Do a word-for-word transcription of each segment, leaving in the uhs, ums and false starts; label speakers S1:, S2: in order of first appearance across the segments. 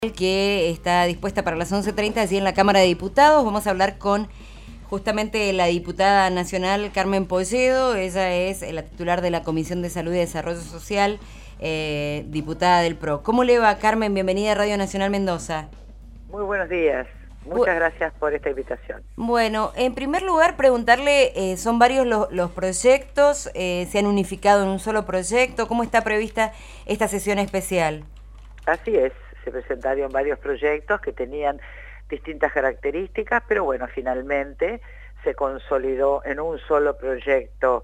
S1: Que está dispuesta para las once treinta allí en la Cámara de Diputados. Vamos a hablar con justamente la diputada nacional Carmen Polledo. Ella es la titular de la Comisión de Salud y Desarrollo Social, eh, diputada del P R O. ¿Cómo le va, Carmen? Bienvenida a Radio Nacional Mendoza.
S2: Muy buenos días. Muchas gracias por esta invitación.
S1: Bueno, en primer lugar, preguntarle, eh, son varios los, los proyectos, eh, se han unificado en un solo proyecto. ¿Cómo está prevista esta sesión especial?
S2: Así es. Se presentaron varios proyectos que tenían distintas características, pero bueno, finalmente se consolidó en un solo proyecto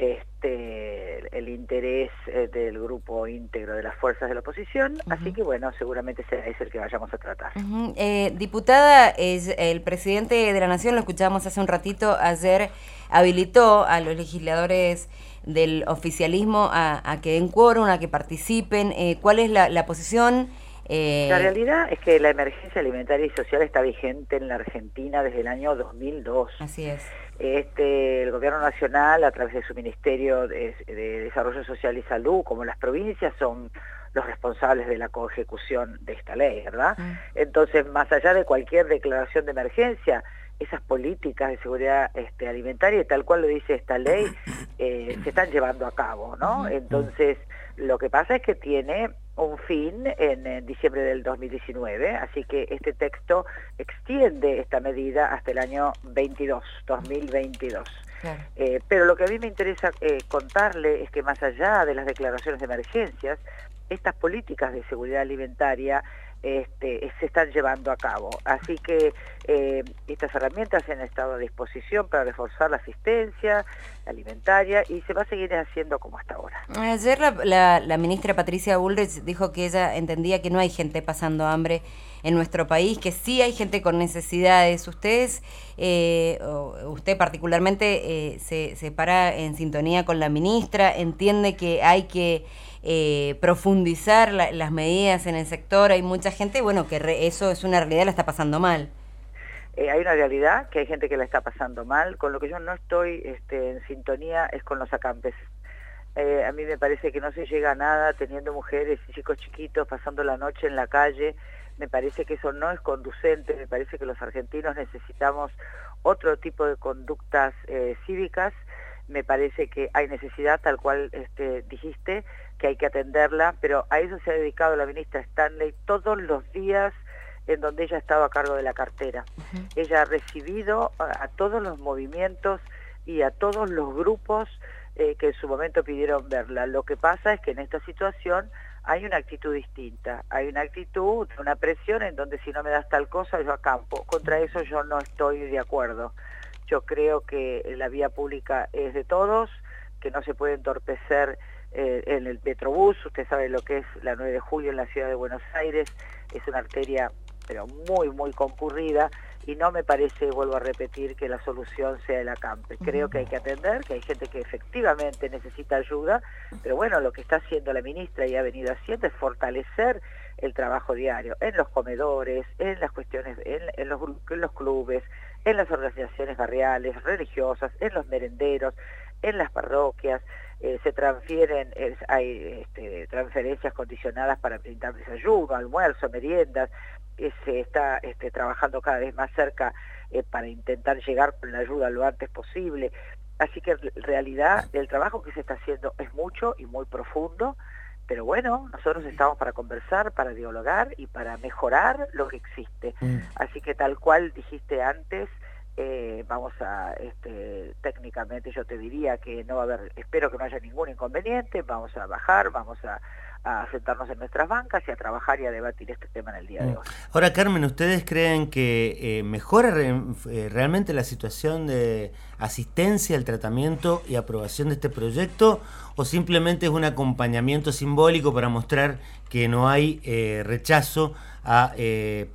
S2: este, el interés eh, del grupo íntegro de las fuerzas de la oposición, uh-huh. Así que bueno, seguramente será ese el que vayamos a tratar.
S1: Uh-huh. eh, diputada, es, el presidente de la Nación, lo escuchábamos hace un ratito, ayer habilitó a los legisladores del oficialismo a, a que den quórum, a que participen. Eh, ¿Cuál es la, la posición?
S2: Eh... La realidad es que la emergencia alimentaria y social está vigente en la Argentina desde el año dos mil dos.
S1: Así es.
S2: Este, el Gobierno Nacional, a través de su Ministerio de, de Desarrollo Social y Salud, como las provincias, son los responsables de la coejecución de esta ley, ¿verdad? Mm. Entonces, más allá de cualquier declaración de emergencia, esas políticas de seguridad este, alimentaria, tal cual lo dice esta ley, eh, se están llevando a cabo, ¿no? Entonces, lo que pasa es que tiene un fin en, en diciembre del dos mil diecinueve, así que este texto extiende esta medida hasta el año veintidós, dos mil veintidós. Claro. Eh, pero lo que a mí me interesa eh, contarle es que más allá de las declaraciones de emergencias, estas políticas de seguridad alimentaria Este, se están llevando a cabo. Así que eh, estas herramientas han estado a disposición para reforzar la asistencia alimentaria y se va a seguir haciendo como hasta ahora.
S1: Ayer la, la, la ministra Patricia Bullrich dijo que ella entendía que no hay gente pasando hambre en nuestro país, que sí hay gente con necesidades. Ustedes, eh, usted particularmente, eh, se, se para en sintonía con la ministra, entiende que hay que Eh, profundizar la, las medidas en el sector. Hay mucha gente, bueno, que re, eso es una realidad, la está pasando mal.
S2: Eh, hay una realidad que hay gente que la está pasando mal. Con lo que yo no estoy este, en sintonía es con los acampes. Eh, a mí me parece que no se llega a nada teniendo mujeres y chicos chiquitos pasando la noche en la calle. Me parece que eso no es conducente. Me parece que los argentinos necesitamos otro tipo de conductas eh, cívicas. Me parece que hay necesidad, tal cual este, dijiste, que hay que atenderla, pero a eso se ha dedicado la ministra Stanley todos los días en donde ella ha estado a cargo de la cartera. Uh-huh. Ella ha recibido a, a todos los movimientos y a todos los grupos eh, que en su momento pidieron verla. Lo que pasa es que en esta situación hay una actitud distinta, hay una actitud, una presión en donde si no me das tal cosa yo acampo. Contra eso yo no estoy de acuerdo. Yo creo que la vía pública es de todos, que no se puede entorpecer eh, en el Metrobús. Usted sabe lo que es la nueve de julio en la ciudad de Buenos Aires, es una arteria pero muy, muy concurrida, y no me parece, vuelvo a repetir, que la solución sea el acampe. Creo que hay que atender, que hay gente que efectivamente necesita ayuda, pero bueno, lo que está haciendo la ministra y ha venido haciendo es fortalecer el trabajo diario en los comedores, en las cuestiones, en, en, los, en los clubes, en las organizaciones barriales, religiosas, en los merenderos, en las parroquias. Eh, se transfieren, eh, hay este, transferencias condicionadas para brindar desayuno, almuerzo, meriendas. Eh, se está este, trabajando cada vez más cerca eh, para intentar llegar con la ayuda lo antes posible. Así que en realidad el trabajo que se está haciendo es mucho y muy profundo, pero bueno, nosotros estamos para conversar, para dialogar y para mejorar lo que existe. Mm. Así que tal cual dijiste antes, eh, vamos a, este, técnicamente yo te diría que no va a haber, espero que no haya ningún inconveniente, vamos a bajar, vamos a, a sentarnos en nuestras bancas y a trabajar y a debatir este tema en el día de hoy.
S3: Ahora, Carmen, ¿ustedes creen que eh, mejora re, eh, realmente la situación de asistencia al tratamiento y aprobación de este proyecto, o simplemente es un acompañamiento simbólico para mostrar que no hay eh, rechazo a, eh,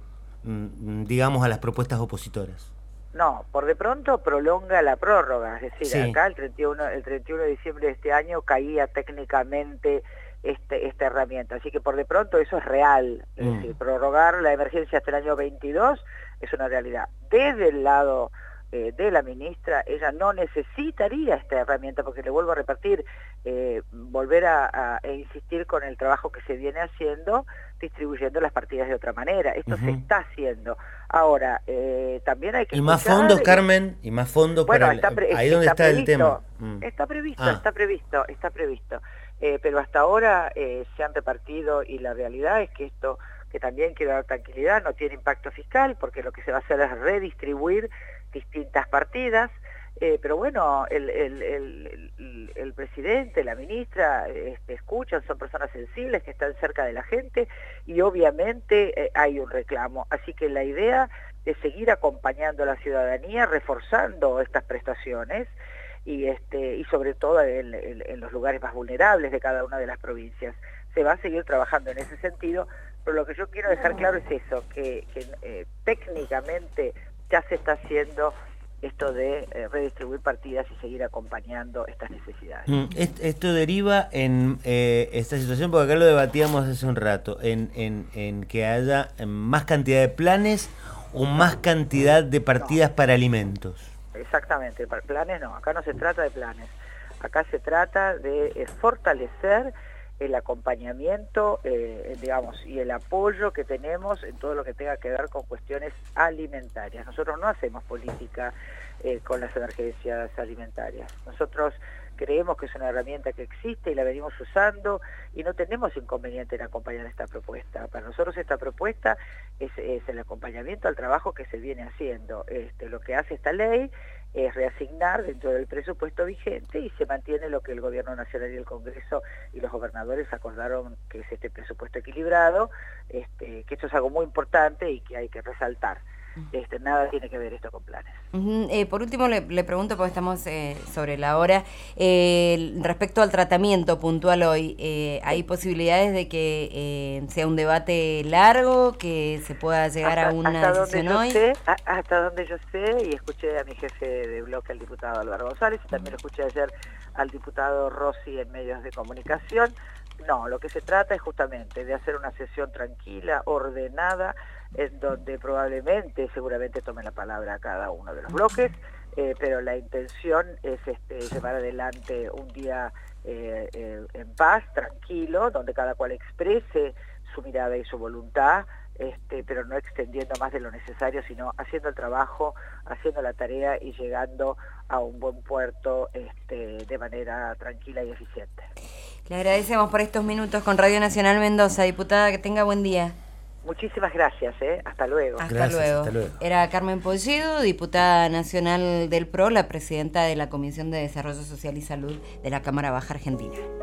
S3: digamos, a las propuestas opositoras?
S2: No, por de pronto prolonga la prórroga, es decir,
S3: sí.
S2: Acá el treinta y uno, el treinta y uno de diciembre de este año caía técnicamente este, esta herramienta, así que por de pronto eso es real, es mm. decir, prorrogar la emergencia hasta el año veintidós es una realidad. Desde el lado eh, de la ministra, ella no necesitaría esta herramienta, porque le vuelvo a repetir, eh, volver a, a, a insistir con el trabajo que se viene haciendo, distribuyendo las partidas de otra manera. Esto uh-huh. se está haciendo. Ahora, eh, también hay que
S3: Y más fondos, Carmen, y más fondos
S2: bueno,
S3: para...
S2: Está pre-
S3: ahí donde está,
S2: está
S3: el tema.
S2: Mm. Está previsto,
S3: ah.
S2: está previsto, está previsto. Eh, pero hasta ahora eh, se han repartido, y la realidad es que esto, que también quiero dar tranquilidad, no tiene impacto fiscal, porque lo que se va a hacer es redistribuir distintas partidas. Eh, pero bueno, el, el, el, el, el presidente, la ministra, este, escuchan, son personas sensibles que están cerca de la gente, y obviamente eh, hay un reclamo. Así que la idea es seguir acompañando a la ciudadanía, reforzando estas prestaciones, y, este, y sobre todo en, en, en los lugares más vulnerables de cada una de las provincias. Se va a seguir trabajando en ese sentido, pero lo que yo quiero dejar claro es eso, que, que eh, técnicamente ya se está haciendo esto de eh, redistribuir partidas y seguir acompañando estas necesidades.
S3: Mm, esto deriva en eh, esta situación, porque acá lo debatíamos hace un rato, en, en, en que haya más cantidad de planes o más cantidad de partidas no. para alimentos.
S2: Exactamente, para planes no, acá no se trata de planes, acá se trata de eh, fortalecer el acompañamiento, eh, digamos, y el apoyo que tenemos en todo lo que tenga que ver con cuestiones alimentarias. Nosotros no hacemos política eh, con las emergencias alimentarias. Nosotros creemos que es una herramienta que existe y la venimos usando, y no tenemos inconveniente en acompañar esta propuesta. Para nosotros esta propuesta es, es el acompañamiento al trabajo que se viene haciendo. Este, lo que hace esta ley es reasignar dentro del presupuesto vigente, y se mantiene lo que el Gobierno Nacional y el Congreso y los gobernadores acordaron, que es este presupuesto equilibrado, este, que esto es algo muy importante y que hay que resaltar. Este, nada tiene que ver esto con planes.
S1: Uh-huh. eh, por último le, le pregunto, porque estamos eh, sobre la hora, eh, respecto al tratamiento puntual hoy, eh, ¿hay posibilidades de que eh, sea un debate largo, que se pueda llegar
S2: hasta,
S1: a una
S2: hasta
S1: decisión
S2: donde
S1: hoy?
S2: Yo sé, a, hasta donde yo sé, y escuché a mi jefe de bloque, el diputado Álvaro González, y también lo escuché ayer al diputado Rossi en medios de comunicación, no, lo que se trata es justamente de hacer una sesión tranquila, ordenada, en donde probablemente, seguramente tome la palabra a cada uno de los bloques, eh, pero la intención es este, llevar adelante un día eh, eh, en paz, tranquilo, donde cada cual exprese su mirada y su voluntad, este, pero no extendiendo más de lo necesario, sino haciendo el trabajo, haciendo la tarea y llegando a un buen puerto este, de manera tranquila y eficiente.
S1: Le agradecemos por estos minutos con Radio Nacional Mendoza. Diputada, que tenga buen día.
S2: Muchísimas gracias, ¿eh? Hasta luego.
S1: Hasta,
S3: gracias,
S1: luego.
S3: hasta luego.
S1: Era Carmen Polledo, diputada nacional del P R O, la presidenta de la Comisión de Desarrollo Social y Salud de la Cámara Baja Argentina.